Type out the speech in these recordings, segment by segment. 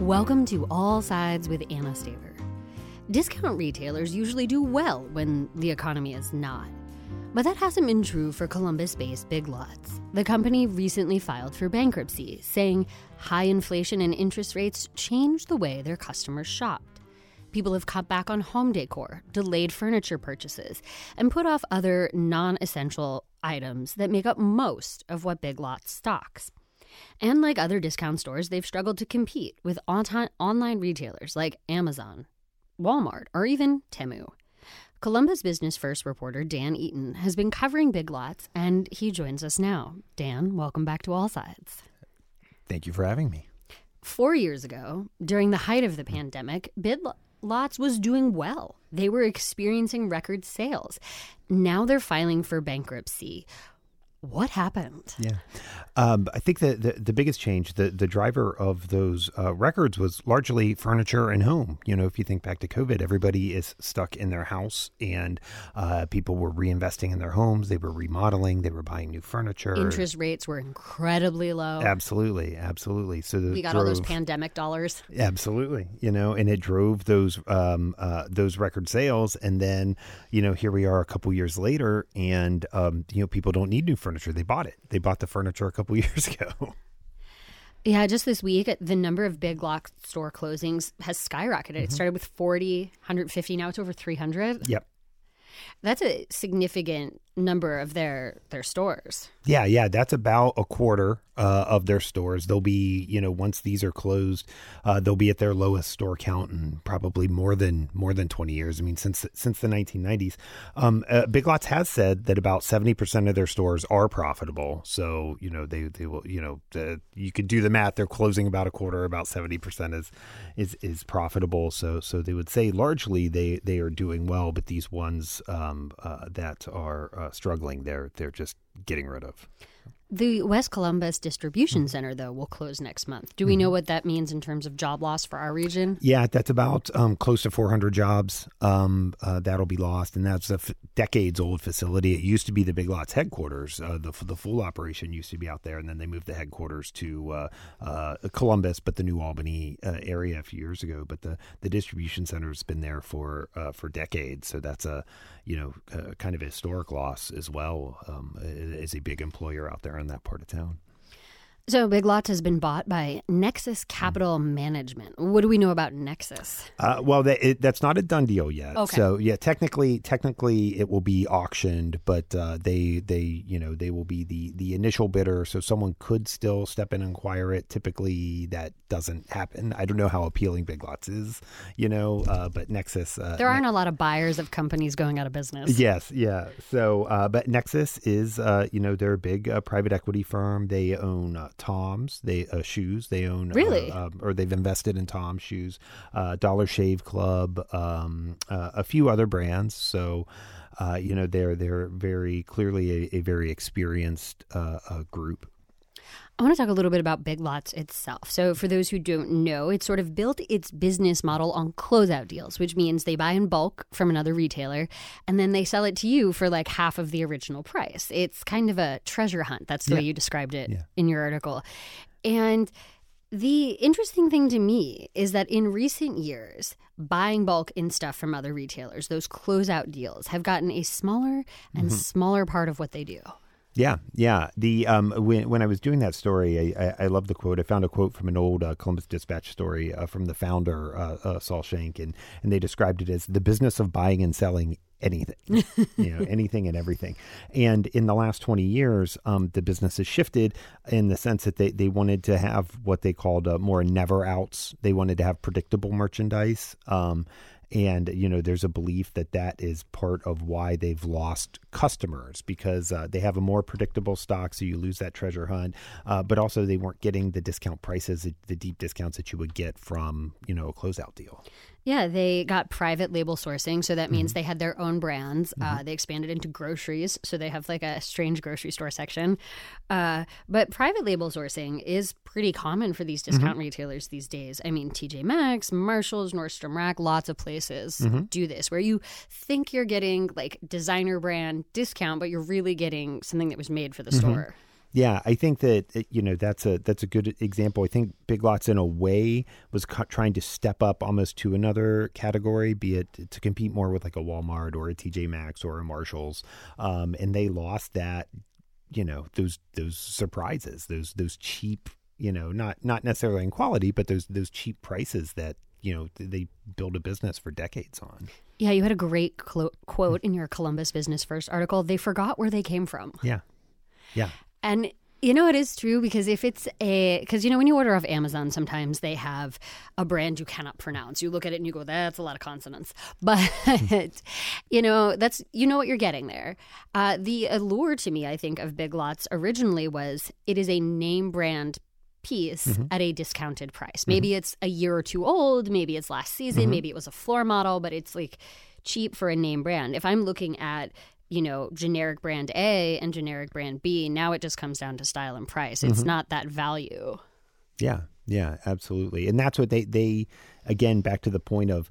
Welcome to All Sides with Anna Staver. Discount retailers usually do well when the economy is not. But that hasn't been true for Columbus-based Big Lots. The company recently filed for bankruptcy, saying high inflation and interest rates changed the way their customers shopped. People have cut back on home decor, delayed furniture purchases, and put off other non-essential items that make up most of what Big Lots stocks. And like other discount stores, they've struggled to compete with online retailers like Amazon, Walmart, or even Temu. Columbus Business First reporter Dan Eaton has been covering Big Lots, and he joins us now. Dan, welcome back to All Sides. Thank you for having me. 4 years ago, during the height of the pandemic, Big Lots was doing well. They were experiencing record sales. Now they're filing for bankruptcy. What happened? Yeah. I think the biggest change, the driver of those records was largely furniture and home. You know, if you think back to COVID, everybody is stuck in their house and people were reinvesting in their homes. They were remodeling. They were buying new furniture. Interest rates were incredibly low. Absolutely. Absolutely. So we got all those pandemic dollars. Absolutely. You know, and it drove those record sales. And then, you know, here we are a couple years later and, you know, people don't need new furniture. They bought it. They bought the furniture a couple years ago. Yeah, just this week, the number of Big Lots store closings has skyrocketed. It started with 40, 150. Now it's over 300. Yep. That's a significant number of their stores. Yeah. That's about a quarter of their stores. They'll be, you know, once these are closed, they'll be at their lowest store count in probably more than 20 years. I mean, since the 1990s. Big Lots has said that about 70% of their stores are profitable. So, you know, they will, you know, you could do the math. They're closing about a quarter, about 70% is profitable. So they would say largely they are doing well, but these ones that are struggling, they're just getting rid of. The West Columbus Distribution Center, though, will close next month. Do we know what that means in terms of job loss for our region? Yeah, that's about close to 400 jobs that'll be lost. And that's a decades-old facility. It used to be the Big Lots headquarters. The full operation used to be out there. And then they moved the headquarters to Columbus, but the New Albany area a few years ago. But the distribution center has been there for decades. So that's kind of a historic loss as well as a big employer out there in that part of town. So Big Lots has been bought by Nexus Capital Management. What do we know about Nexus? Well, that's not a done deal yet. Okay. So yeah, technically it will be auctioned, but they will be the initial bidder. So someone could still step in and acquire it. Typically that doesn't happen. I don't know how appealing Big Lots is, but Nexus. There aren't a lot of buyers of companies going out of business. Yes, yeah. So, but Nexus is, they're a big private equity firm. They own Tom's, shoes. They own really, or they've invested in Tom's shoes, Dollar Shave Club, a few other brands. So, they're very clearly a very experienced group. I want to talk a little bit about Big Lots itself. So for those who don't know, it sort of built its business model on closeout deals, which means they buy in bulk from another retailer and then they sell it to you for like half of the original price. It's kind of a treasure hunt. That's the way you described it in your article. And the interesting thing to me is that in recent years, buying bulk in stuff from other retailers, those closeout deals have gotten a smaller and smaller part of what they do. Yeah. The when I was doing that story, I love the quote. I found a quote from an old Columbus Dispatch story from the founder, Saul Shank, and they described it as the business of buying and selling anything, anything and everything. And in the last 20 years, the business has shifted in the sense that they wanted to have what they called more never outs. They wanted to have predictable merchandise. And, there's a belief that is part of why they've lost customers because they have a more predictable stock. So you lose that treasure hunt. But also they weren't getting the discount prices, the deep discounts that you would get from, a closeout deal. Yeah, they got private label sourcing. So that means they had their own brands. They expanded into groceries. So they have like a strange grocery store section. But private label sourcing is pretty common for these discount retailers these days. I mean, TJ Maxx, Marshalls, Nordstrom Rack, lots of places do this where you think you're getting like designer brand discount, but you're really getting something that was made for the store. Yeah, I think that that's a good example. I think Big Lots, in a way, was trying to step up almost to another category, be it to compete more with like a Walmart or a TJ Maxx or a Marshalls, and they lost that. Those surprises, those cheap, not necessarily in quality, but those cheap prices that they build a business for decades on. Yeah, you had a great quote in your Columbus Business First article. They forgot where they came from. Yeah. And it is true, because when you order off Amazon, sometimes they have a brand you cannot pronounce. You look at it and you go, that's a lot of consonants. But, that's, what you're getting there. The allure to me, I think, of Big Lots originally was it is a name brand piece at a discounted price. Maybe it's a year or two old. Maybe it's last season. Maybe it was a floor model, but it's like cheap for a name brand. If I'm looking at generic brand A and generic brand B, now it just comes down to style and price. It's not that value. Yeah, absolutely. And that's what they again, back to the point of,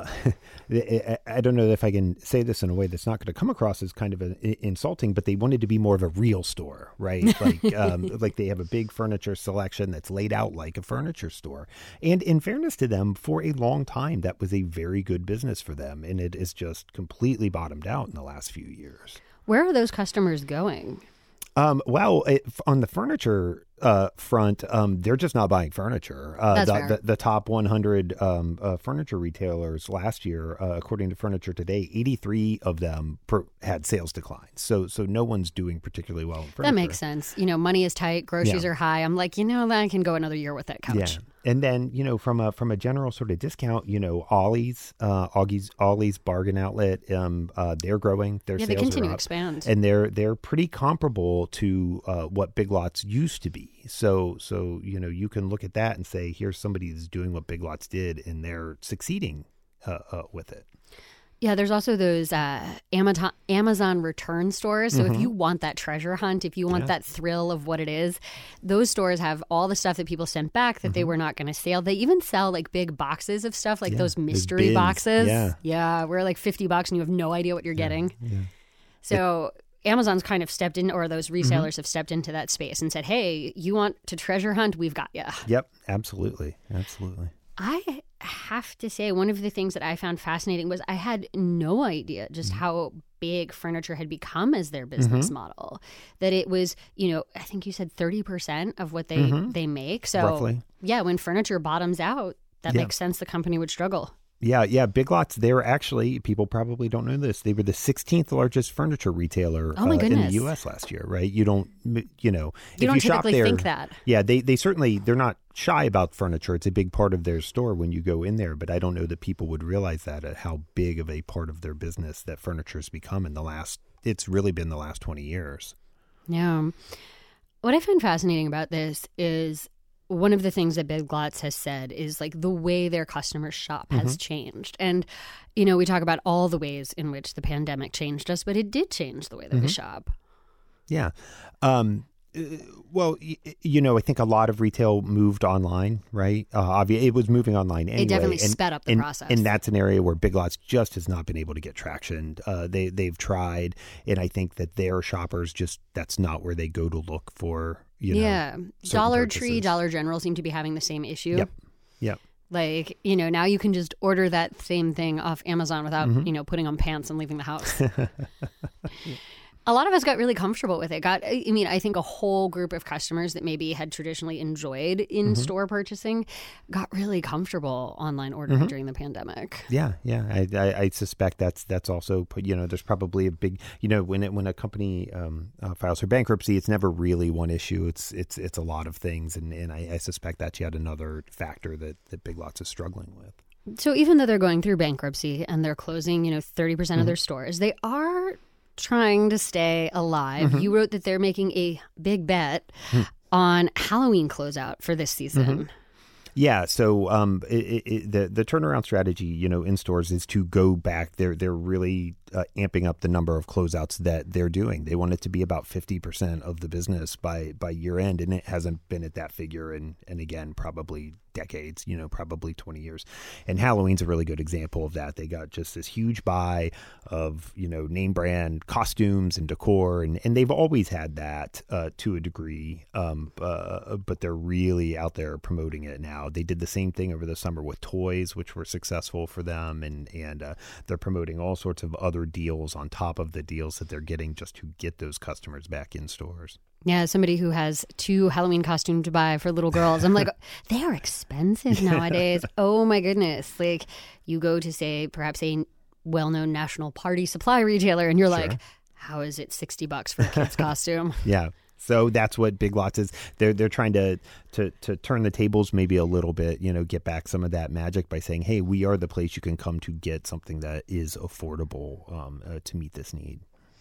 I don't know if I can say this in a way that's not going to come across as kind of insulting, but they wanted to be more of a real store, right? Like, like they have a big furniture selection that's laid out like a furniture store. And in fairness to them, for a long time, that was a very good business for them. And it is just completely bottomed out in the last few years. Where are those customers going? On the furniture front, they're just not buying furniture. That's fair. The top 100 furniture retailers last year, according to Furniture Today, 83 of them had sales declines. So no one's doing particularly well in furniture. That makes sense. Money is tight, groceries are high. I'm like, I can go another year with that couch. Yeah. And then, from a general sort of discount, Ollie's Bargain Outlet, they're growing. Their sales they continue to up, expand, and they're pretty comparable to what Big Lots used to be. So you can look at that and say, here's somebody that's doing what Big Lots did, and they're succeeding with it. Yeah, there's also those Amazon return stores. So if you want that treasure hunt, if you want that thrill of what it is, those stores have all the stuff that people sent back that they were not going to sell. They even sell like big boxes of stuff, like those mystery boxes. Yeah, where like $50 and you have no idea what you're getting. Yeah. So Amazon's kind of stepped in, or those resellers have stepped into that space and said, hey, you want to treasure hunt? We've got you. Yep, absolutely. I have to say, one of the things that I found fascinating was I had no idea just how big furniture had become as their business model. That it was, I think you said 30% of what they make. So roughly. Yeah, when furniture bottoms out, that makes sense the company would struggle. Yeah. Big Lots, they were actually, people probably don't know this, they were the 16th largest furniture retailer in the U.S. last year, right? You don't shop there, think that. Yeah, they certainly, they're not shy about furniture. It's a big part of their store when you go in there, but I don't know that people would realize that, how big of a part of their business that furniture has become it's really been the last 20 years. Yeah. What I find fascinating about this is one of the things that Big Lots has said is like the way their customers shop has changed. And, we talk about all the ways in which the pandemic changed us, but it did change the way that we shop. Yeah. Well, I think a lot of retail moved online, right? It was moving online anyway. It definitely sped up the process. And that's an area where Big Lots just has not been able to get traction. They've tried, and I think that their shoppers that's not where they go to look for, Dollar Tree, Dollar General seem to be having the same issue. Yep. Like, now you can just order that same thing off Amazon without, putting on pants and leaving the house. A lot of us got really comfortable with it. I think a whole group of customers that maybe had traditionally enjoyed in-store purchasing got really comfortable online ordering during the pandemic. Yeah. I suspect that's also, there's probably a big, when a company files for bankruptcy, it's never really one issue. It's a lot of things. And I suspect that's yet another factor that Big Lots is struggling with. So even though they're going through bankruptcy and they're closing, 30% of their stores, they are trying to stay alive. You wrote that they're making a big bet on Halloween closeout for this season. Yeah, so the turnaround strategy, in stores is to go back. They're really amping up the number of closeouts that they're doing. They want it to be about 50% of the business by year end, and it hasn't been at that figure and again, probably decades, probably 20 years. And Halloween's a really good example of that. They got just this huge buy of, name brand costumes and decor, and they've always had that to a degree, but they're really out there promoting it now. They did the same thing over the summer with toys, which were successful for them, and they're promoting all sorts of other deals on top of the deals that they're getting just to get those customers back in stores. Yeah, somebody who has 2 Halloween costumes to buy for little girls. I'm like, they are expensive nowadays. Oh my goodness. Like, you go to, say, perhaps a well-known national party supply retailer, and you're like, how is it $60 for a kid's costume? Yeah. So that's what Big Lots is. They're trying to turn the tables maybe a little bit, get back some of that magic by saying, hey, we are the place you can come to get something that is affordable to meet this need.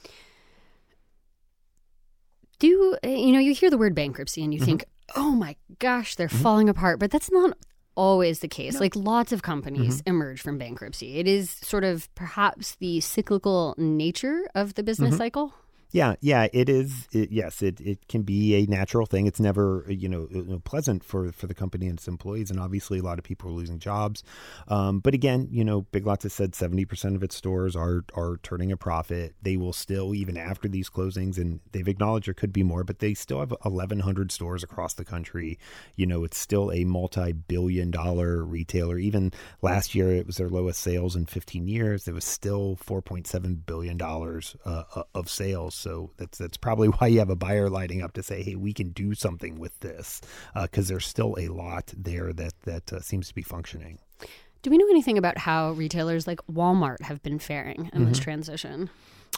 You hear the word bankruptcy and you think, oh my gosh, they're falling apart. But that's not always the case. No. Like, lots of companies emerge from bankruptcy. It is sort of perhaps the cyclical nature of the business cycle. Yeah, it is. Yes, it can be a natural thing. It's never, pleasant for the company and its employees. And obviously, a lot of people are losing jobs. But again, Big Lots has said 70% of its stores are turning a profit. They will still, even after these closings, and they've acknowledged there could be more, but they still have 1,100 stores across the country. It's still a multi-billion-dollar retailer. Even last year, it was their lowest sales in 15 years. It was still $4.7 billion of sales. So that's probably why you have a buyer lighting up to say, hey, we can do something with this, because there's still a lot there that seems to be functioning. Do we know anything about how retailers like Walmart have been faring in this transition?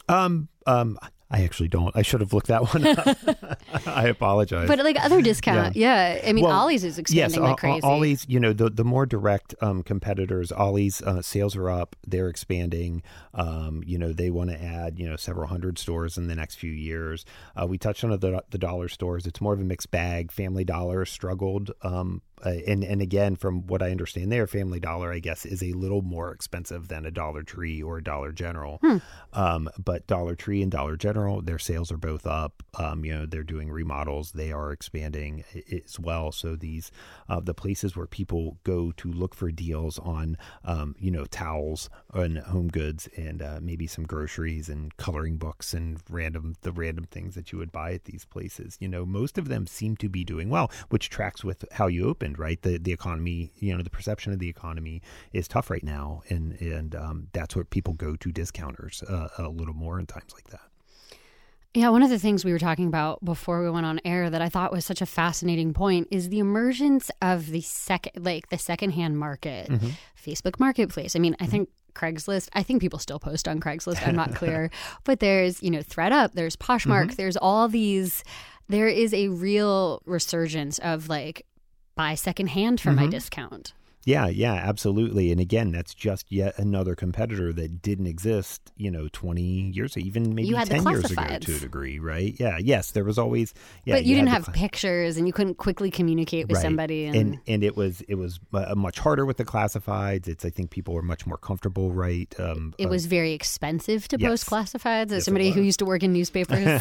I actually don't. I should have looked that one up. I apologize. But like other discount, I mean, Ollie's is expanding like crazy. Ollie's, the more direct competitors, Ollie's sales are up. They're expanding. They want to add, several hundred stores in the next few years. We touched on the dollar stores. It's more of a mixed bag. Family Dollar struggled. And again, from what I understand there, Family Dollar, I guess, is a little more expensive than a Dollar Tree or a Dollar General. But Dollar Tree and Dollar General, their sales are both up. They're doing remodels. They are expanding as well. So these the places where people go to look for deals on, towels and home goods and maybe some groceries and coloring books and the random things that you would buy at these places. Most of them seem to be doing well, which tracks with how you opened, right? The economy, the perception of the economy is tough right now. And that's where people go to discounters a little more in times like that. Yeah, one of the things we were talking about before we went on air that I thought was such a fascinating point is the emergence of the secondhand market, Facebook Marketplace. I mean, I think Craigslist, I think people still post on Craigslist. I'm not clear. But there's, ThredUp, there's Poshmark, there's all these. There is a real resurgence of like, buy secondhand for my discount. Yeah, absolutely. And again, that's just yet another competitor that didn't exist, 20 years, even maybe 10 years ago to a degree, right? Yeah, yes, there was always. Yeah, but you didn't have pictures and you couldn't quickly communicate with somebody. And it was much harder with the classifieds. I think people were much more comfortable, right? It was very expensive to post classifieds. As somebody who used to work in newspapers.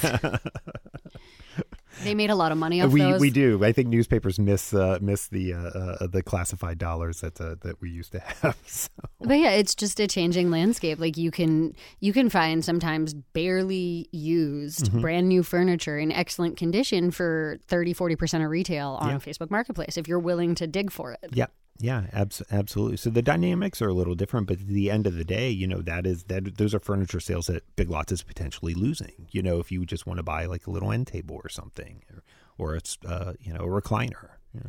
They made a lot of money off those. We do. I think newspapers miss the classified dollars that we used to have. So. But yeah, it's just a changing landscape. Like you can find sometimes barely used brand new furniture in excellent condition for 30-40% of retail on Facebook Marketplace if you're willing to dig for it. Yeah, absolutely. So the dynamics are a little different, but at the end of the day, those are furniture sales that Big Lots is potentially losing. If you just want to buy like a little end table or something, or it's a recliner.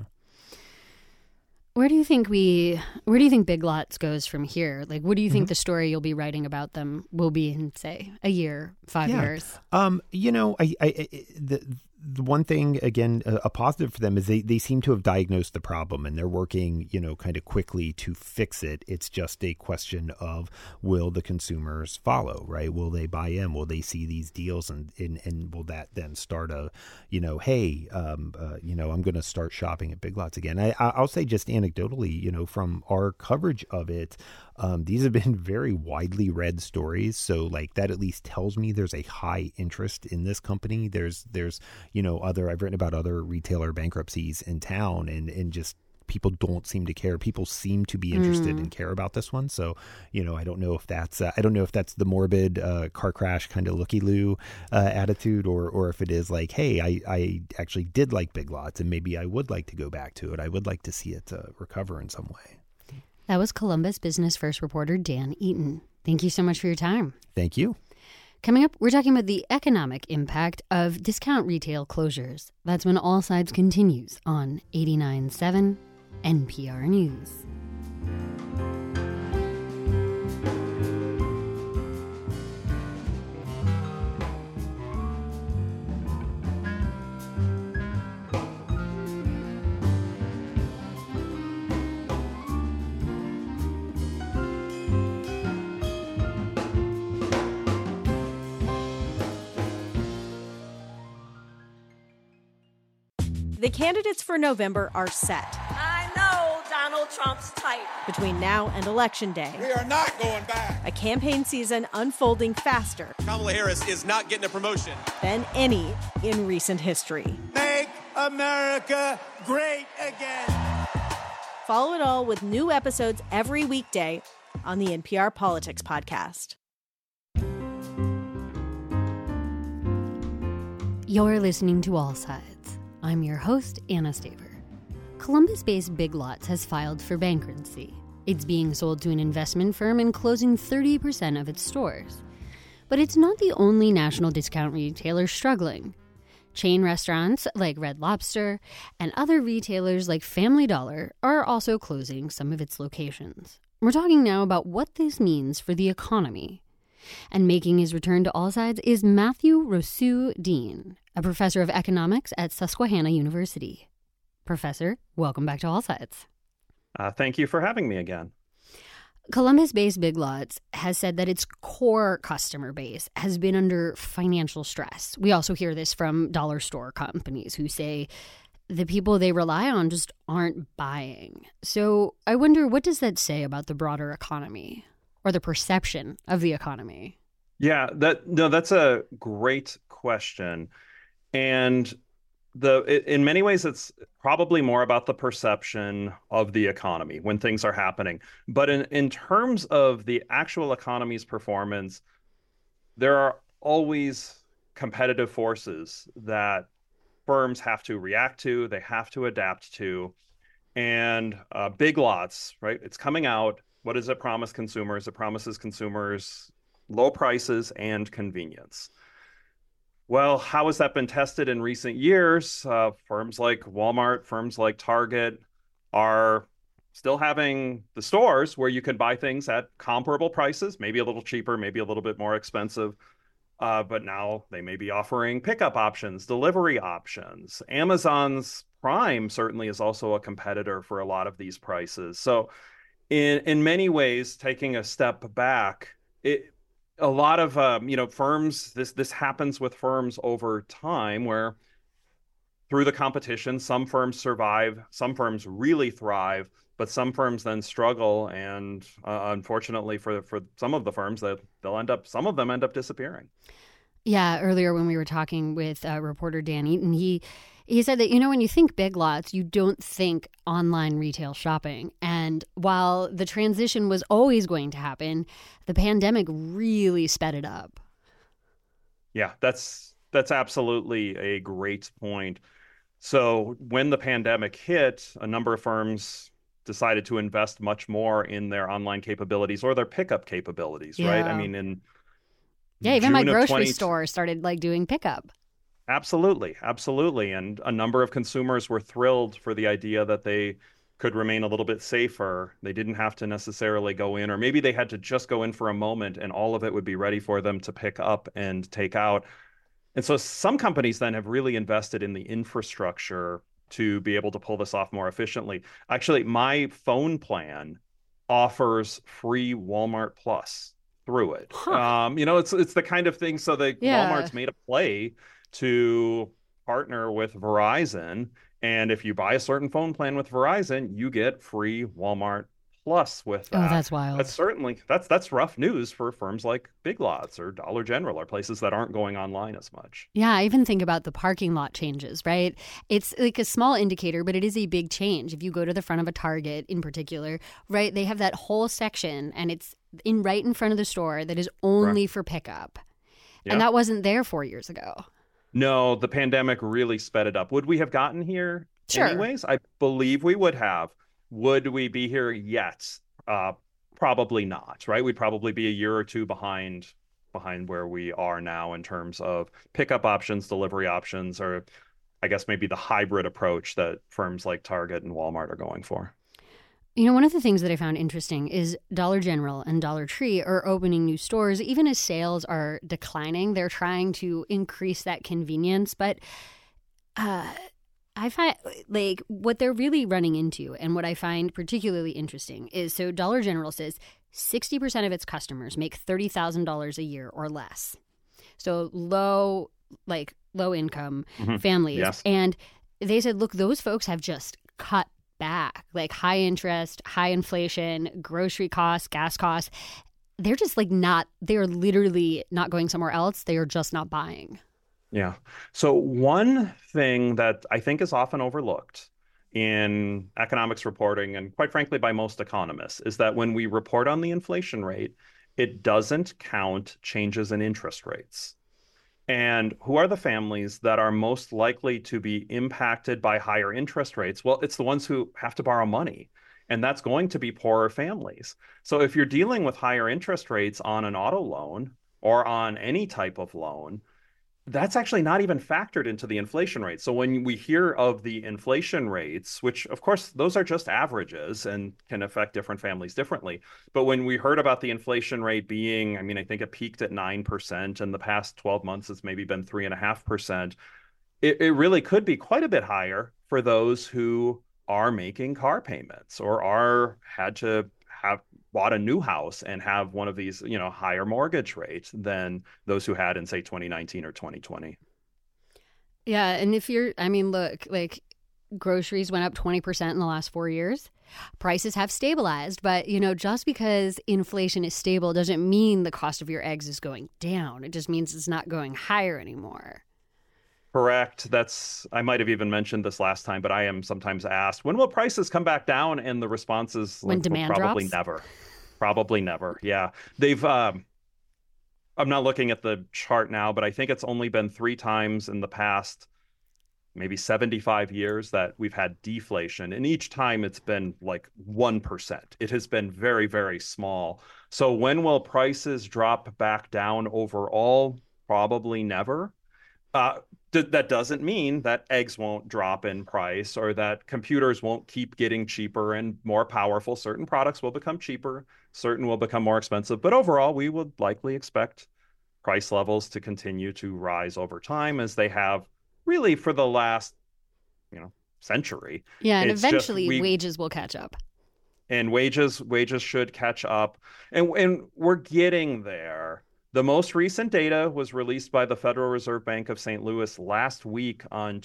Where do you think Big Lots goes from here? Like, what do you think the story you'll be writing about them will be in, say, a year, 5 years? the one thing, again, a positive for them is they seem to have diagnosed the problem and they're working, kind of quickly to fix it. It's just a question of, will the consumers follow, right? Will they buy in? Will they see these deals and will that then start hey, I'm going to start shopping at Big Lots again. I'll say just anecdotally, from our coverage of it, these have been very widely read stories. So like that at least tells me there's a high interest in this company. There's I've written about other retailer bankruptcies in town and just people don't seem to care. People seem to be interested and care about this one. So, I don't know if that's the morbid car crash kind of looky-loo attitude or if it is like, hey, I actually did like Big Lots and maybe I would like to go back to it. I would like to see it recover in some way. That was Columbus Business First reporter Dan Eaton. Thank you so much for your time. Thank you. Coming up, we're talking about the economic impact of discount retail closures. That's when All Sides continues on 89.7 NPR News. The candidates for November are set. I know Donald Trump's type. Between now and Election Day, we are not going back. A campaign season unfolding faster. Kamala Harris is not getting a promotion Than any in recent history. Make America great again. Follow it all with new episodes every weekday on the NPR Politics Podcast. You're listening to All Sides. I'm your host, Anna Staver. Columbus-based Big Lots has filed for bankruptcy. It's being sold to an investment firm and closing 30% of its stores. But it's not the only national discount retailer struggling. Chain restaurants like Red Lobster and other retailers like Family Dollar are also closing some of its locations. We're talking now about what this means for the economy. And making his return to All Sides is Matthew Rousseau-Dean, a professor of economics at Susquehanna University. Professor, welcome back to All Sides. Thank you for having me again. Columbus-based Big Lots has said that its core customer base has been under financial stress. We also hear this from dollar store companies who say the people they rely on just aren't buying. So I wonder, what does that say about the broader economy or the perception of the economy? Yeah, that's a great question. And in many ways, it's probably more about the perception of the economy when things are happening. But in terms of the actual economy's performance, there are always competitive forces that firms have to react to, they have to adapt to. And Big Lots, right? It's coming out. What does it promise consumers? It promises consumers low prices and convenience. Well, how has that been tested in recent years? Firms like Walmart, firms like Target are still having the stores where you can buy things at comparable prices, maybe a little cheaper, maybe a little bit more expensive. But now they may be offering pickup options, delivery options. Amazon's Prime certainly is also a competitor for a lot of these prices. So in many ways, taking a step back, a lot of firms, this happens with firms over time where through the competition, some firms survive, some firms really thrive, but some firms then struggle. And unfortunately for some of the firms, some of them end up disappearing. Yeah, earlier when we were talking with reporter Dan Eaton, he said that, when you think Big Lots, you don't think online retail shopping. And while the transition was always going to happen, the pandemic really sped it up. Yeah, that's absolutely a great point. So when the pandemic hit, a number of firms decided to invest much more in their online capabilities or their pickup capabilities, right? I mean, even June my grocery store started doing pickup. Absolutely. And a number of consumers were thrilled for the idea that they could remain a little bit safer. They didn't have to necessarily go in, or maybe they had to just go in for a moment and all of it would be ready for them to pick up and take out. And so some companies then have really invested in the infrastructure to be able to pull this off more efficiently. Actually, my phone plan offers free Walmart Plus through it. Huh. It's the kind of thing. So Walmart's made a play to partner with Verizon, and if you buy a certain phone plan with Verizon, you get free Walmart Plus with that. Oh, that's wild. That's rough news for firms like Big Lots or Dollar General or places that aren't going online as much. Yeah, I even think about the parking lot changes, right? It's like a small indicator, but it is a big change. If you go to the front of a Target in particular, right, they have that whole section and it's right in front of the store that is only for pickup. Yeah. And that wasn't there 4 years ago. No, the pandemic really sped it up. Would we have gotten here Sure. anyways? I believe we would have. Would we be here yet? Probably not, right? We'd probably be a year or two behind where we are now in terms of pickup options, delivery options, or I guess maybe the hybrid approach that firms like Target and Walmart are going for. You know, one of the things that I found interesting is Dollar General and Dollar Tree are opening new stores. Even as sales are declining, they're trying to increase that convenience. But I find like what they're really running into and what I find particularly interesting is so Dollar General says 60% of its customers make $30,000 a year or less. So low income families. Yes. And they said, look, those folks have just cut back, like high interest, high inflation, grocery costs, gas costs. They're just they're literally not going somewhere else. They are just not buying. Yeah. So one thing that I think is often overlooked in economics reporting, and quite frankly by most economists, is that when we report on the inflation rate, it doesn't count changes in interest rates. And who are the families that are most likely to be impacted by higher interest rates? Well, it's the ones who have to borrow money, and that's going to be poorer families. So if you're dealing with higher interest rates on an auto loan or on any type of loan, that's actually not even factored into the inflation rate. So when we hear of the inflation rates, which of course those are just averages and can affect different families differently. But when we heard about the inflation rate being, I think it peaked at 9%. In the past 12 months, it's maybe been 3.5%. It really could be quite a bit higher for those who are making car payments or had to have bought a new house and have one of these, higher mortgage rates than those who had in, say, 2019 or 2020. Yeah. And look, like groceries went up 20% in the last 4 years. Prices have stabilized. But, just because inflation is stable doesn't mean the cost of your eggs is going down. It just means it's not going higher anymore. Correct. I might have even mentioned this last time, but I am sometimes asked, when will prices come back down? And the response is when demand probably drops? Never. Probably never. Yeah. I'm not looking at the chart now, but I think it's only been 3 times in the past, maybe 75 years that we've had deflation. And each time it's been like 1%. It has been very, very small. So when will prices drop back down overall? Probably never. That doesn't mean that eggs won't drop in price or that computers won't keep getting cheaper and more powerful. Certain products will become cheaper, certain will become more expensive. But overall, we would likely expect price levels to continue to rise over time as they have really for the last, century. Yeah, and eventually wages will catch up. And wages should catch up. And we're getting there. The most recent data was released by the Federal Reserve Bank of St. Louis last week on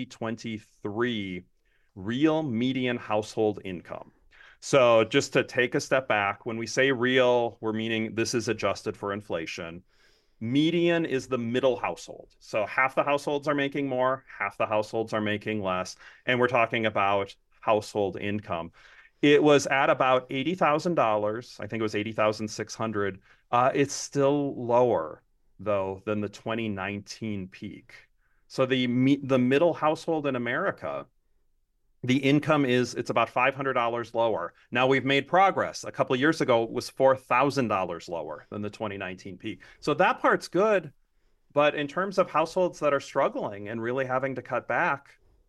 2023 real median household income. So just to take a step back, when we say real, we're meaning this is adjusted for inflation. Median is the middle household. So half the households are making more, half the households are making less. And we're talking about household income. It was at about $80,000. I think it was $80,600. It's still lower, though, than the 2019 peak. So the middle household in America, the income it's about $500 lower. Now we've made progress. A couple of years ago, it was $4,000 lower than the 2019 peak. So that part's good. But in terms of households that are struggling and really having to cut back,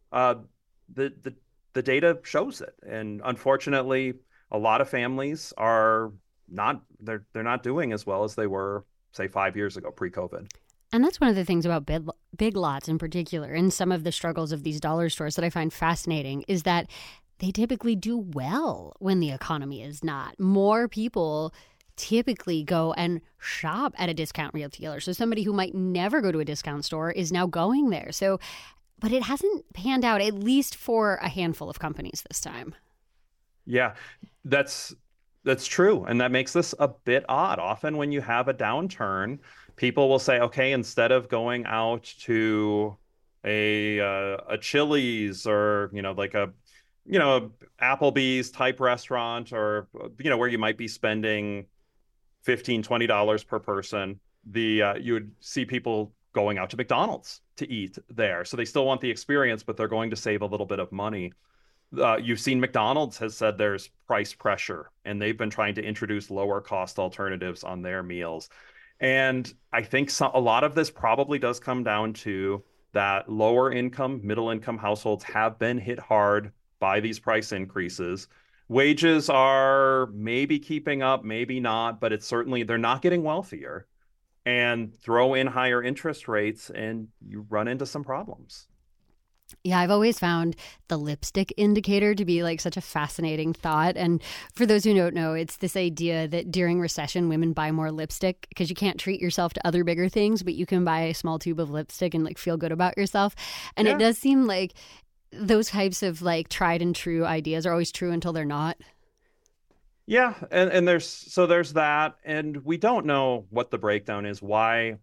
the data shows it. And unfortunately, a lot of families are they're not doing as well as they were, say, 5 years ago, pre-COVID. And that's one of the things about Big Lots in particular and some of the struggles of these dollar stores that I find fascinating is that they typically do well when the economy is not. More people typically go and shop at a discount retailer. So somebody who might never go to a discount store is now going there. So, but it hasn't panned out, at least for a handful of companies this time. Yeah, that's true. And that makes this a bit odd. Often when you have a downturn, people will say, okay, instead of going out to a Chili's or, like a Applebee's type restaurant or, where you might be spending $15-20 per person, you would see people going out to McDonald's to eat there. So they still want the experience, but they're going to save a little bit of money. You've seen McDonald's has said there's price pressure, and they've been trying to introduce lower cost alternatives on their meals. And I think a lot of this probably does come down to that lower income, middle income households have been hit hard by these price increases. Wages are maybe keeping up, maybe not, but it's certainly, they're not getting wealthier. And throw in higher interest rates and you run into some problems. Yeah, I've always found the lipstick indicator to be like such a fascinating thought. And for those who don't know, it's this idea that during recession, women buy more lipstick because you can't treat yourself to other bigger things, but you can buy a small tube of lipstick and like feel good about yourself. And It does seem like those types of like tried and true ideas are always true until they're not. Yeah, and there's that, and we don't know what the breakdown is. Why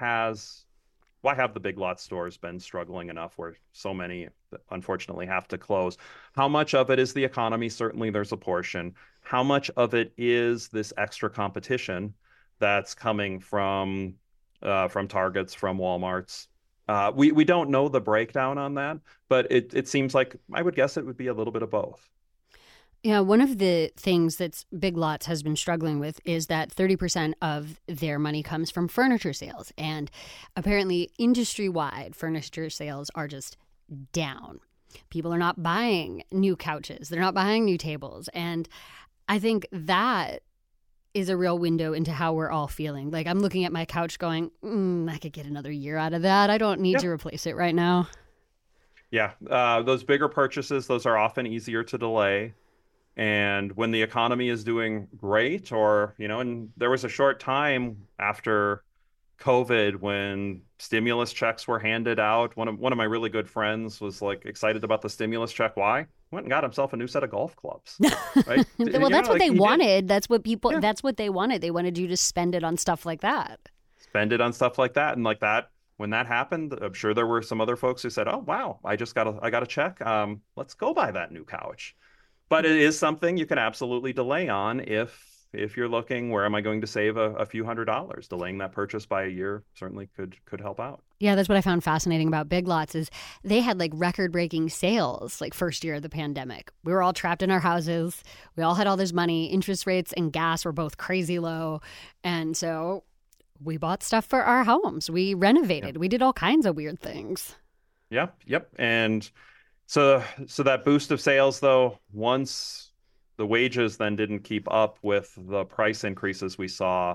have the Big Lots stores been struggling enough where so many unfortunately have to close? How much of it is the economy? Certainly there's a portion. How much of it is this extra competition that's coming from Targets, from Walmarts? We don't know the breakdown on that, but it seems like, I would guess it would be a little bit of both. Yeah, one of the things that Big Lots has been struggling with is that 30% of their money comes from furniture sales. And apparently, industry-wide, furniture sales are just down. People are not buying new couches. They're not buying new tables. And I think that is a real window into how we're all feeling. Like, I'm looking at my couch going, I could get another year out of that. I don't need to replace it right now. Yeah, those bigger purchases, those are often easier to delay. And when the economy is doing great, or, and there was a short time after COVID when stimulus checks were handed out. One of my really good friends was like excited about the stimulus check. Why? Went and got himself a new set of golf clubs. Right? Well, that's what they wanted. That's what people, that's what they wanted. They wanted you to spend it on stuff like that. Spend it on stuff like that. And like that, when that happened, I'm sure there were some other folks who said, oh, wow, I got a check. Let's go buy that new couch. But it is something you can absolutely delay on if you're looking, where am I going to save a few $100s? Delaying that purchase by a year certainly could help out. Yeah, that's what I found fascinating about Big Lots is they had like record-breaking sales like first year of the pandemic. We were all trapped in our houses. We all had all this money. Interest rates and gas were both crazy low. And so we bought stuff for our homes. We renovated. We did all kinds of weird things. Yep. And So that boost of sales, though, once the wages then didn't keep up with the price increases we saw,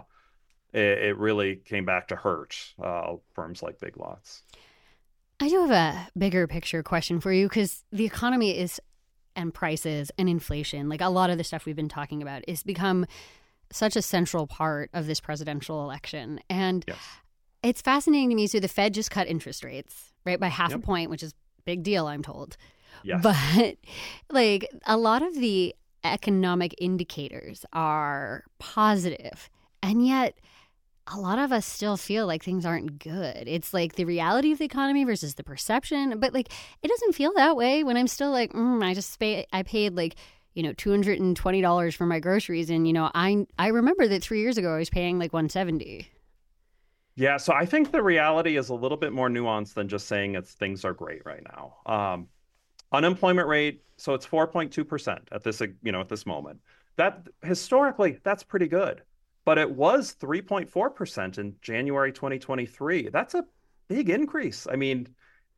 it really came back to hurt firms like Big Lots. I do have a bigger picture question for you because the economy and prices and inflation, like a lot of the stuff we've been talking about, is become such a central part of this presidential election. And It's fascinating to me. So the Fed just cut interest rates, right, by half a point, which is big deal, I'm told. Yes. But like a lot of the economic indicators are positive, and yet a lot of us still feel like things aren't good. It's like the reality of the economy versus the perception. But like it doesn't feel that way when I'm still like, I paid like, $220 for my groceries, and I remember that 3 years ago I was paying like $170. Yeah, so I think the reality is a little bit more nuanced than just saying things are great right now. Unemployment rate, so it's 4.2% at this moment. That historically, that's pretty good. But it was 3.4% in January 2023. That's a big increase. I mean,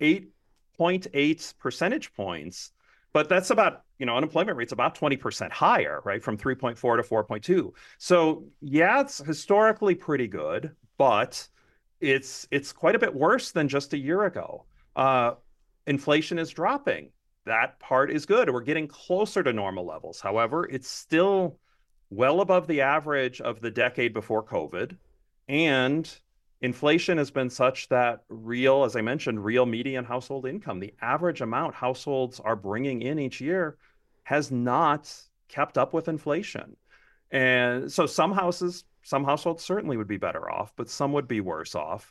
8.8 percentage points. But that's about, unemployment rate's about 20% higher, right? From 3.4 to 4.2. So yeah, it's historically pretty good, but it's quite a bit worse than just a year ago. Inflation is dropping. That part is good. We're getting closer to normal levels. However, it's still well above the average of the decade before COVID. And inflation has been such that real, as I mentioned, real median household income, the average amount households are bringing in each year, has not kept up with inflation. And so some households certainly would be better off, but some would be worse off.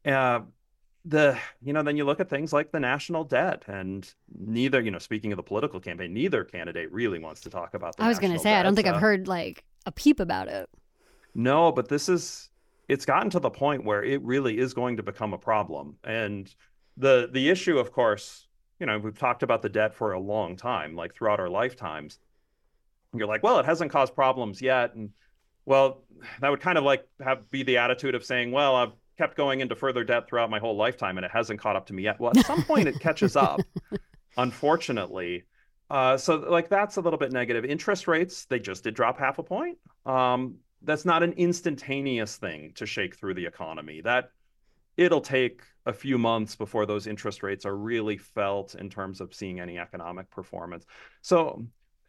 Then you look at things like the national debt, and neither, speaking of the political campaign, neither candidate really wants to talk about the I was going to say, I don't think I've heard like a peep about it. No, but it's gotten to the point where it really is going to become a problem. And the issue, of course, we've talked about the debt for a long time, like throughout our lifetimes. You're like, well, it hasn't caused problems yet. And well, that would kind of like be the attitude of saying, well, I've kept going into further debt throughout my whole lifetime and it hasn't caught up to me yet. Well, at some point it catches up, unfortunately. So like that's a little bit negative. Interest rates, they just did drop half a point. That's not an instantaneous thing to shake through the economy. That it'll take a few months before those interest rates are really felt in terms of seeing any economic performance. So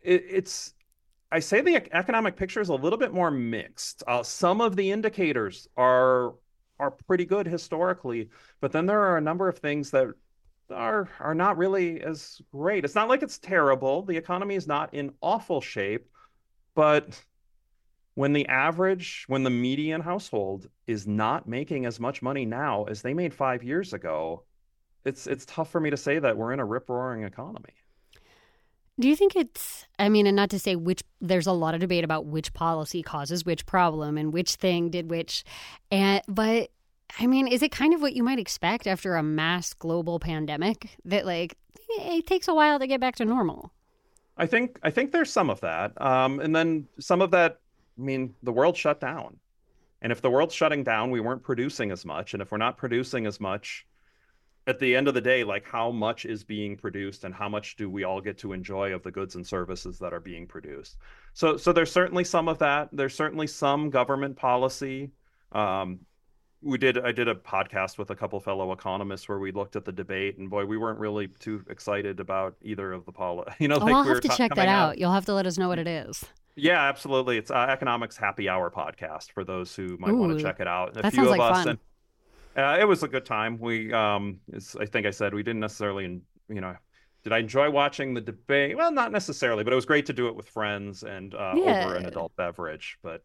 I say the economic picture is a little bit more mixed. Some of the indicators are pretty good historically, but then there are a number of things that are not really as great. It's not like it's terrible. The economy is not in awful shape, but when the median household is not making as much money now as they made 5 years ago, it's tough for me to say that we're in a rip-roaring economy. Do you think and not to say there's a lot of debate about which policy causes which problem and which thing did which, but is it kind of what you might expect after a mass global pandemic that like it takes a while to get back to normal? I think there's some of that. And then some of that, the world shut down. And if the world's shutting down, we weren't producing as much. And if we're not producing as much, at the end of the day, like how much is being produced and how much do we all get to enjoy of the goods and services that are being produced? So there's certainly some of that. There's certainly some government policy. I did a podcast with a couple fellow economists where we looked at the debate, and boy, we weren't really too excited about either of the policy. I'll have to check that out. You'll have to let us know what it is. Yeah, absolutely. It's Economics Happy Hour podcast for those who might want to check it out. That sounds like fun. It was a good time. I think I said we didn't necessarily, did I enjoy watching the debate? Well, not necessarily, but it was great to do it with friends and over an adult beverage. But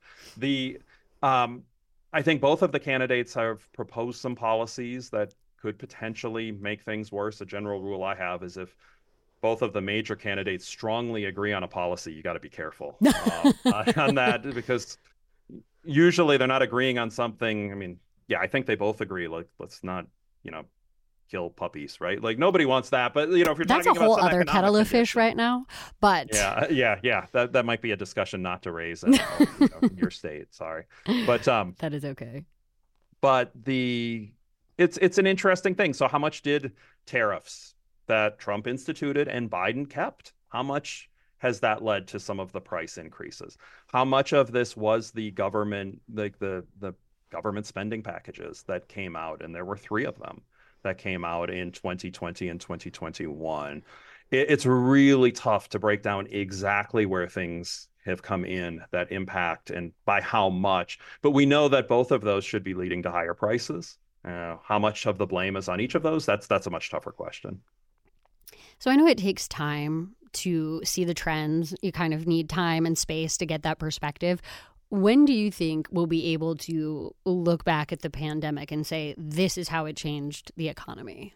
I think both of the candidates have proposed some policies that could potentially make things worse. A general rule I have is if both of the major candidates strongly agree on a policy, you got to be careful on that, because usually they're not agreeing on something. Yeah, I think they both agree. Like, let's not, kill puppies, right? Like nobody wants that. But if you're that's talking a whole about other kettle of fish right now. But yeah, that might be a discussion not to raise in your state. Sorry, but that is okay. But it's an interesting thing. So how much did tariffs that Trump instituted and Biden kept? How much has that led to some of the price increases? How much of this was the government, like the government spending packages that came out? And there were 3 of them that came out in 2020 and 2021. It's really tough to break down exactly where things have come in that impact and by how much. But we know that both of those should be leading to higher prices. How much of the blame is on each of those? That's a much tougher question. So I know it takes time to see the trends. You kind of need time and space to get that perspective. When do you think we'll be able to look back at the pandemic and say, this is how it changed the economy?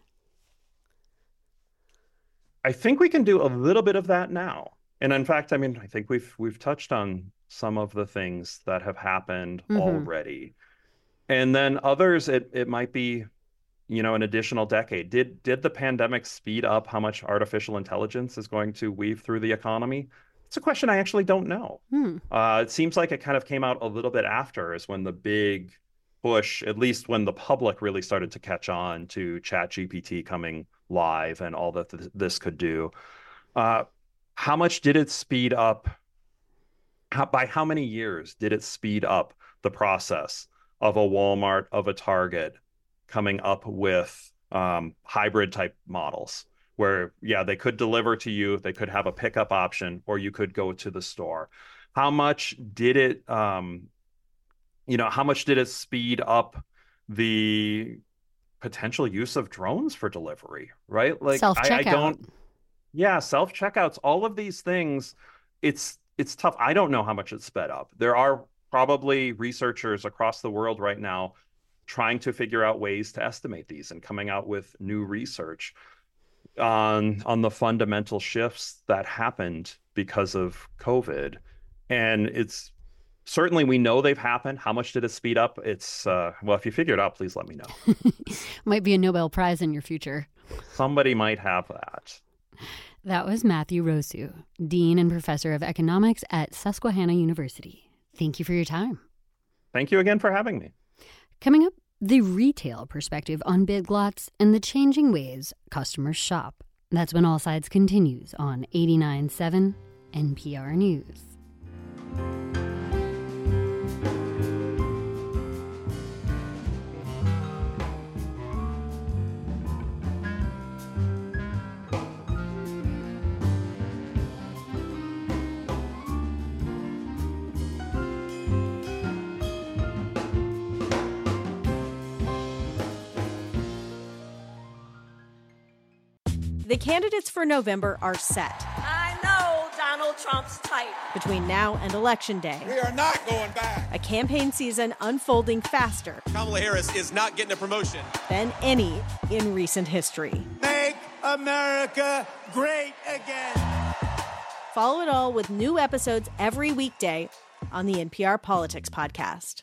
I think we can do a little bit of that now. And in fact, I think we've touched on some of the things that have happened already. And then others, it might be, an additional decade. Did the pandemic speed up how much artificial intelligence is going to weave through the economy? It's a question I actually don't know. It seems like it kind of came out a little bit after, is when the big push, at least when the public really started to catch on to ChatGPT coming live and all that this could do. How much did it speed up? By how many years did it speed up the process of a Walmart, of a Target coming up with hybrid type models where, yeah, they could deliver to you, they could have a pickup option, or you could go to the store. How much did it, how much did it speed up the potential use of drones for delivery, right? Like Self-checkout. Self-checkouts, all of these things, it's tough. I don't know how much it's sped up. There are probably researchers across the world right now trying to figure out ways to estimate these and coming out with new research on the fundamental shifts that happened because of COVID. And it's certainly, we know they've happened. How much did it speed up? It's, well, if you figure it out, please let me know. Might be a Nobel Prize in your future. Somebody might have that. That was Matthew Rosu, Dean and Professor of Economics at Susquehanna University. Thank you for your time. Thank you again for having me. Coming up, the retail perspective on Big Lots and the changing ways customers shop. That's when All Sides continues on 89.7 NPR News. The candidates for November are set. I know Donald Trump's type. Between now and Election Day, We are not going back. a campaign season unfolding faster Kamala Harris is not getting a promotion. than any in recent history. Make America great again. Follow it all with new episodes every weekday on the NPR Politics Podcast.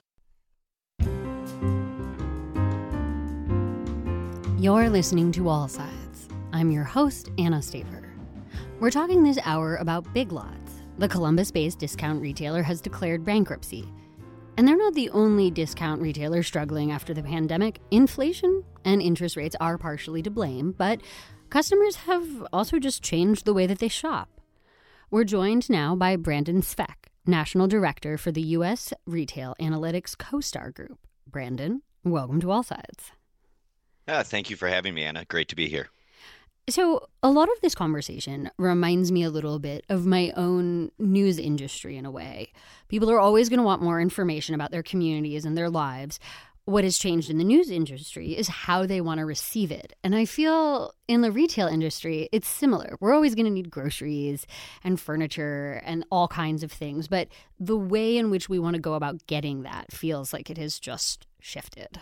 You're listening to All Sides. I'm your host, Anna Staver. We're talking this hour about Big Lots. The Columbus-based discount retailer has declared bankruptcy. And they're not the only discount retailer struggling after the pandemic. Inflation and interest rates are partially to blame, but customers have also just changed the way that they shop. We're joined now by Brandon Svec, National Director for the U.S. Retail Analytics CoStar Group. Brandon, welcome to All Sides. Thank you for having me, Anna. Great to be here. So a lot of this conversation reminds me a little bit of my own news industry in a way. People are always going to want more information about their communities and their lives. What has changed in the news industry is how they want to receive it. And I feel in the retail industry, it's similar. We're always going to need groceries and furniture and all kinds of things. But the way in which we want to go about getting that feels like it has just shifted.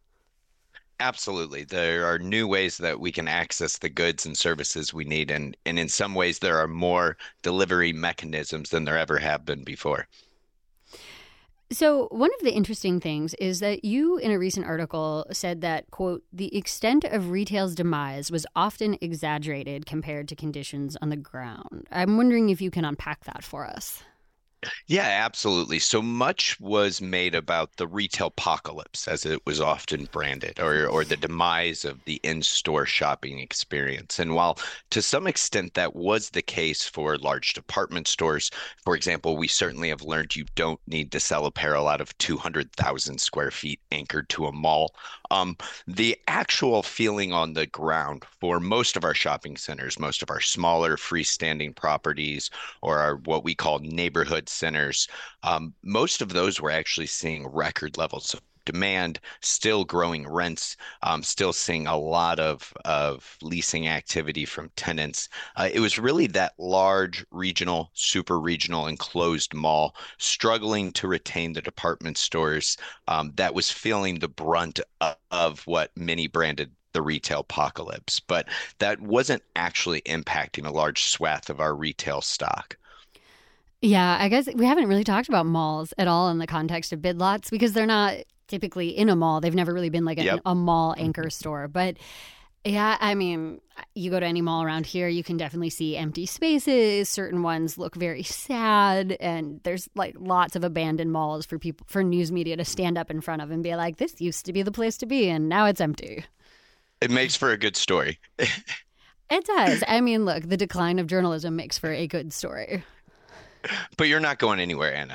Absolutely. There are new ways that we can access the goods and services we need. And in some ways, there are more delivery mechanisms than there ever have been before. So one of the interesting things is that you, in a recent article, said that, quote, the extent of retail's demise was often exaggerated compared to conditions on the ground. I'm wondering if you can unpack that for us. Yeah, absolutely. So much was made about the retail apocalypse, as it was often branded, or the demise of the in-store shopping experience. And while to some extent that was the case for large department stores, for example, we certainly have learned you don't need to sell apparel out of 200,000 square feet anchored to a mall. The actual feeling on the ground for most of our shopping centers, most of our smaller freestanding properties, or our what we call neighborhood centers, most of those were actually seeing record levels of demand, still growing rents, still seeing a lot of leasing activity from tenants. It was really that large regional, super regional enclosed mall struggling to retain the department stores that was feeling the brunt of what many branded the retail apocalypse. But that wasn't actually impacting a large swath of our retail stock. Yeah, I guess we haven't really talked about malls at all in the context of Big Lots because they're not typically in a mall. They've never really been like a mall anchor store. But yeah, I mean, you go to any mall around here, you can definitely see empty spaces. Certain ones look very sad. And there's like lots of abandoned malls for people, for news media to stand up in front of and be like, this used to be the place to be and now it's empty. It makes for a good story. It does. I mean, look, the decline of journalism makes for a good story. But you're not going anywhere, Anna.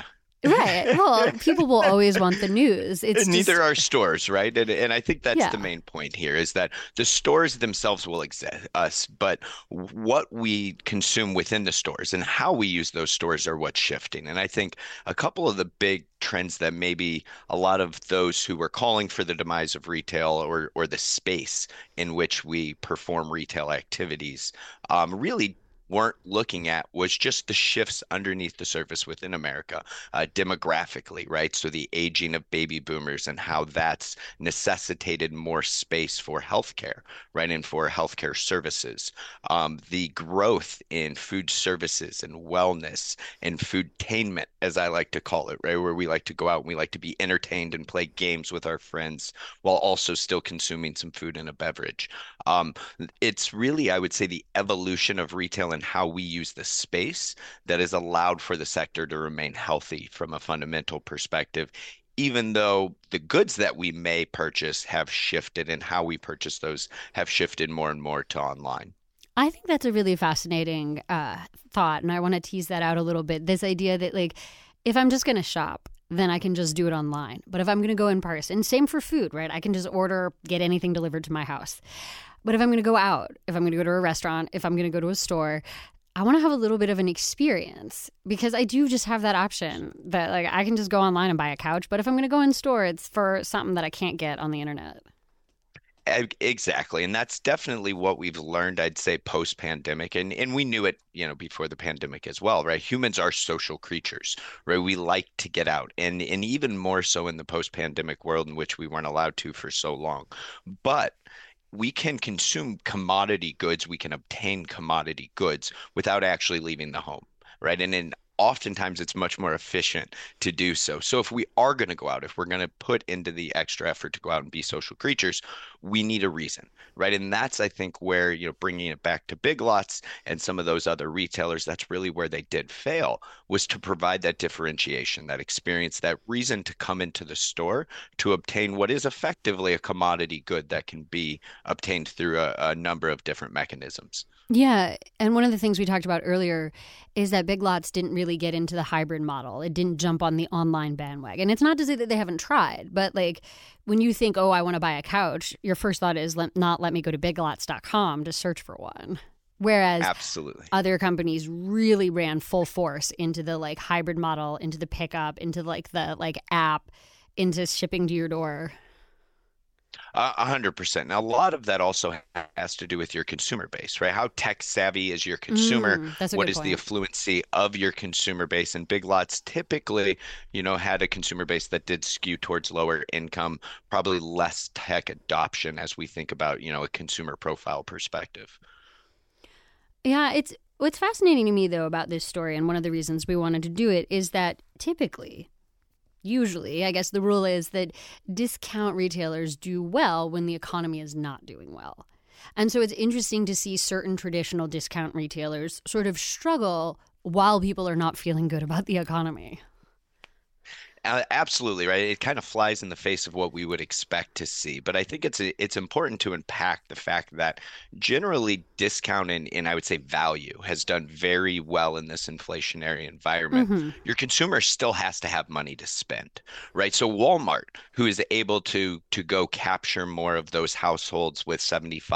Right. Well, people will always want the news. It's Neither are stores, right? And I think that's Yeah. the main point here is that the stores themselves will exist us, but what we consume within the stores and how we use those stores are what's shifting. And I think a couple of the big trends that maybe a lot of those who were calling for the demise of retail or the space in which we perform retail activities really weren't looking at was just the shifts underneath the surface within America, demographically, right? So the aging of baby boomers and how that's necessitated more space for healthcare, right? And for healthcare services. The growth in food services and wellness and foodtainment, as I like to call it, right? Where we like to go out and we like to be entertained and play games with our friends while also still consuming some food and a beverage. It's really, I would say, the evolution of retail and how we use the space that has allowed for the sector to remain healthy from a fundamental perspective, even though the goods that we may purchase have shifted and how we purchase those have shifted more and more to online. I think that's a really fascinating thought, and I want to tease that out a little bit. This idea that, like, if I'm just going to shop, then I can just do it online. But if I'm going to go in person, same for food, right? I can just get anything delivered to my house. But if I'm going to go out, if I'm going to go to a restaurant, if I'm going to go to a store, I want to have a little bit of an experience because I do just have that option that, like, I can just go online and buy a couch. But if I'm going to go in store, it's for something that I can't get on the internet. Exactly. And that's definitely what we've learned, I'd say, post-pandemic. And we knew it, before the pandemic as well, right? Humans are social creatures, right? We like to get out. And even more so in the post-pandemic world in which we weren't allowed to for so long. But we can consume commodity goods, we can obtain commodity goods without actually leaving the home, right? And oftentimes it's much more efficient to do so. So if we are going to go out, if we're going to put into the extra effort to go out and be social creatures, we need a reason, right? And that's, I think, where, bringing it back to Big Lots and some of those other retailers, that's really where they did fail, was to provide that differentiation, that experience, that reason to come into the store to obtain what is effectively a commodity good that can be obtained through a number of different mechanisms. Yeah. And one of the things we talked about earlier is that Big Lots didn't really get into the hybrid model. It didn't jump on the online bandwagon. It's not to say that they haven't tried, but, like, when you think, oh, I want to buy a couch, your first thought is not let me go to biglots.com to search for one. Whereas Absolutely. Other companies really ran full force into the, like, hybrid model, into the pickup, into, like, the, like, app, into shipping to your door. 100%. Now, a lot of that also has to do with your consumer base, right? How tech savvy is your consumer? That's a What good is point. the affluency of your consumer base? And Big Lots typically, had a consumer base that did skew towards lower income, probably less tech adoption as we think about, a consumer profile perspective. Yeah, what's fascinating to me, though, about this story, and one of the reasons we wanted to do it, is that usually, I guess the rule is that discount retailers do well when the economy is not doing well. And so it's interesting to see certain traditional discount retailers sort of struggle while people are not feeling good about the economy. Absolutely, right. It kind of flies in the face of what we would expect to see. But I think it's important to unpack the fact that generally discount and I would say value has done very well in this inflationary environment. Mm-hmm. Your consumer still has to have money to spend, right? So Walmart, who is able to go capture more of those households with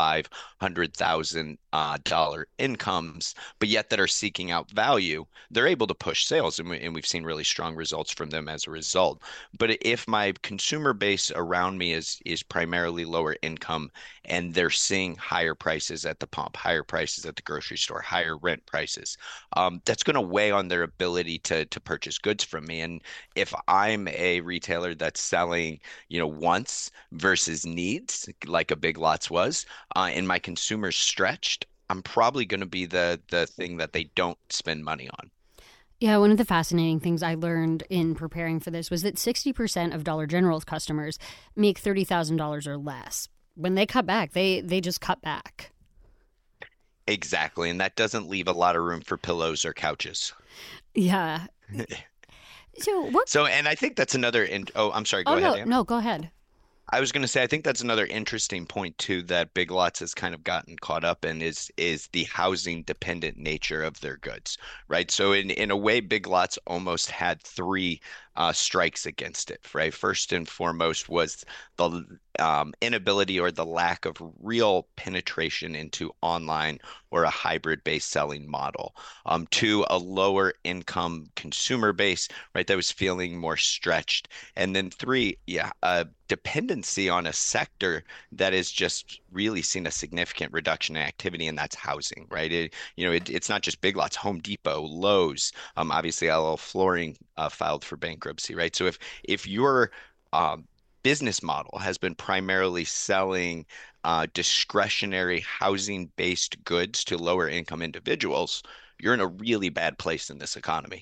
$75,000 incomes, but yet that are seeking out value, they're able to push sales, and we've seen really strong results from them as a result. But if my consumer base around me is primarily lower income and they're seeing higher prices at the pump, higher prices at the grocery store, higher rent prices, that's going to weigh on their ability to purchase goods from me. And if I'm a retailer that's selling, wants versus needs, like a Big Lots was, and my consumer's stretched, I'm probably going to be the thing that they don't spend money on. Yeah, one of the fascinating things I learned in preparing for this was that 60% of Dollar General's customers make $30,000 or less. When they cut back, they just cut back. Exactly, and that doesn't leave a lot of room for pillows or couches. Yeah. So, and I think that's another. I'm sorry. Go ahead. No, Ann. no, go ahead. I was going to say, I think that's another interesting point too that Big Lots has kind of gotten caught up in is the housing dependent nature of their goods, right? So in a way, Big Lots almost had three strikes against it, right? First and foremost was the inability or the lack of real penetration into online or a hybrid-based selling model. Two, a lower income consumer base, right, that was feeling more stretched. And then three, yeah, dependency on a sector that has just really seen a significant reduction in activity, and that's housing, right? It's not just Big Lots, Home Depot, Lowe's, obviously LL Flooring filed for bankruptcy, right? So if your business model has been primarily selling discretionary housing-based goods to lower income individuals, you're in a really bad place in this economy.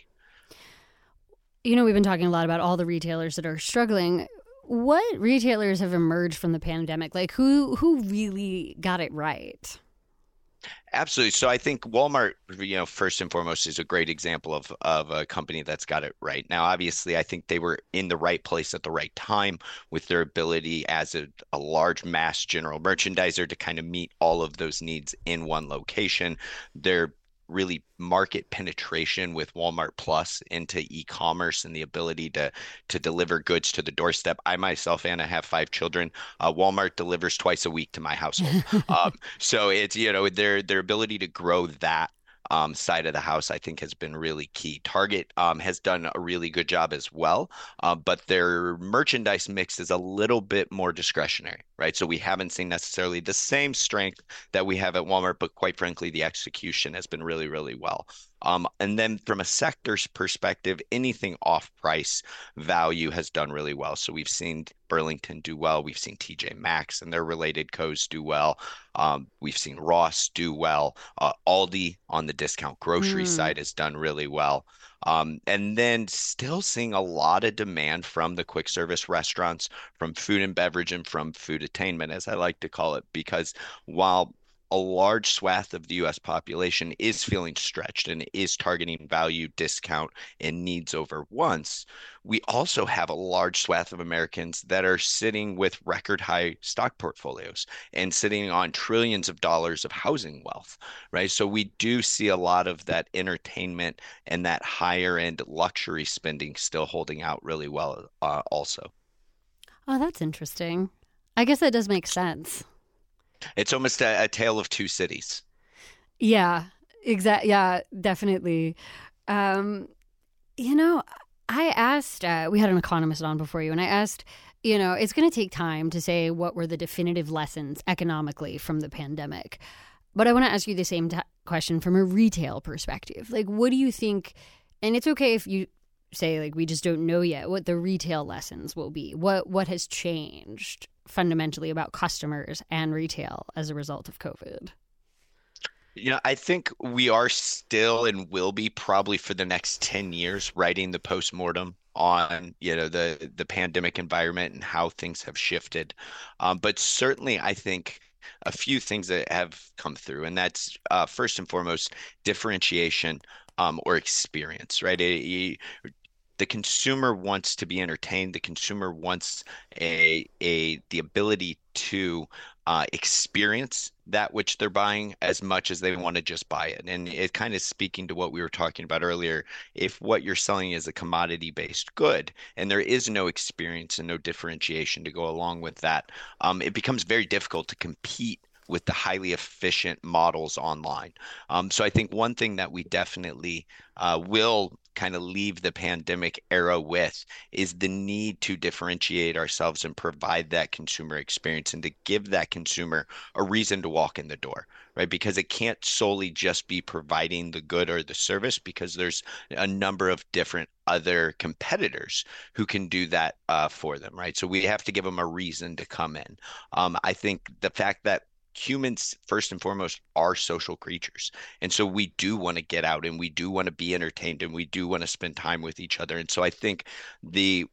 We've been talking a lot about all the retailers that are struggling. What retailers have emerged from the pandemic? Like who really got it right? Absolutely. So I think Walmart, first and foremost, is a great example of a company that's got it right. Now, obviously, I think they were in the right place at the right time with their ability as a large mass general merchandiser to kind of meet all of those needs in one location. Their really market penetration with Walmart Plus into e-commerce and the ability to deliver goods to the doorstep. I myself, Anna, have 5 children. Walmart delivers twice a week to my household. So it's, their ability to grow that side of the house, I think, has been really key. Target has done a really good job as well, but their merchandise mix is a little bit more discretionary, right? So we haven't seen necessarily the same strength that we have at Walmart, but quite frankly, the execution has been really, really well. And then from a sector's perspective, anything off price value has done really well. So we've seen Burlington do well. We've seen TJ Maxx and their related co's do well. We've seen Ross do well. Aldi on the discount grocery side has done really well. And then still seeing a lot of demand from the quick service restaurants, from food and beverage, and from food attainment, as I like to call it, because while a large swath of the US population is feeling stretched and is targeting value, discount, and needs over wants, we also have a large swath of Americans that are sitting with record high stock portfolios and sitting on trillions of dollars of housing wealth, right? So we do see a lot of that entertainment and that higher end luxury spending still holding out really well also. Oh, that's interesting. I guess that does make sense. It's almost a tale of two cities. Yeah, exactly. Yeah, definitely. I asked, we had an economist on before you, and I asked, it's going to take time to say what were the definitive lessons economically from the pandemic. But I want to ask you the same question from a retail perspective. Like, what do you think, and it's okay if you say, like, we just don't know yet what the retail lessons will be. What has changed fundamentally about customers and retail as a result of COVID? I think we are still and will be probably for the next 10 years writing the postmortem on, the pandemic environment and how things have shifted. But certainly, I think a few things that have come through, and that's first and foremost differentiation or experience, right? The consumer wants to be entertained. The consumer wants the ability to experience that which they're buying as much as they want to just buy it. And it kind of speaking to what we were talking about earlier, if what you're selling is a commodity-based good and there is no experience and no differentiation to go along with that, it becomes very difficult to compete with the highly efficient models online. So I think one thing that we definitely will kind of leave the pandemic era with is the need to differentiate ourselves and provide that consumer experience and to give that consumer a reason to walk in the door, right? Because it can't solely just be providing the good or the service, because there's a number of different other competitors who can do that for them, right? So we have to give them a reason to come in. I think the fact that humans, first and foremost, are social creatures. And so we do want to get out and we do want to be entertained and we do want to spend time with each other. And so I think the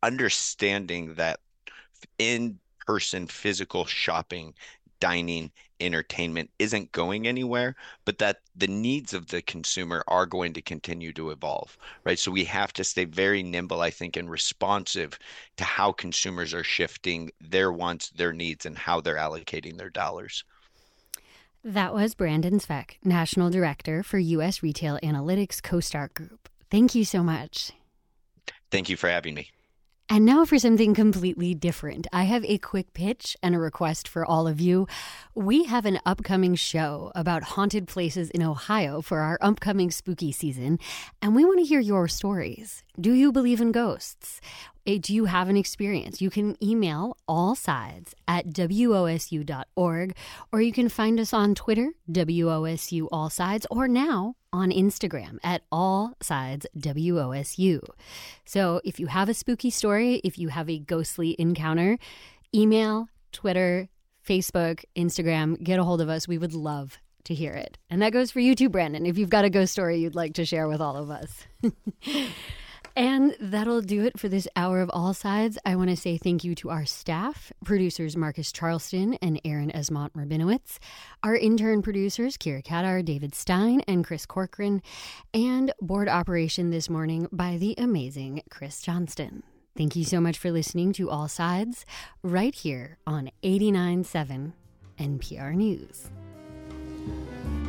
understanding that in-person physical shopping, dining entertainment isn't going anywhere, but that the needs of the consumer are going to continue to evolve, right? So we have to stay very nimble, I think, and responsive to how consumers are shifting their wants, their needs, and how they're allocating their dollars. That was Brandon Svec, National Director for U.S. Retail Analytics CoStar Group. Thank you so much. Thank you for having me. And now for something completely different. I have a quick pitch and a request for all of you. We have an upcoming show about haunted places in Ohio for our upcoming spooky season, and we want to hear your stories. Do you believe in ghosts? Do you have an experience? You can email allsides@wosu.org, or you can find us on Twitter, WOSU All Sides, or now on Instagram at allsideswosu. So if you have a spooky story, if you have a ghostly encounter, email, Twitter, Facebook, Instagram, get a hold of us. We would love to hear it. And that goes for you too, Brandon, if you've got a ghost story you'd like to share with all of us. And that'll do it for this hour of All Sides. I want to say thank you to our staff, producers Marcus Charleston and Aaron Esmont Rabinowitz, our intern producers Kira Kadar, David Stein, and Chris Corcoran, and board operation this morning by the amazing Chris Johnston. Thank you so much for listening to All Sides right here on 89.7 NPR News.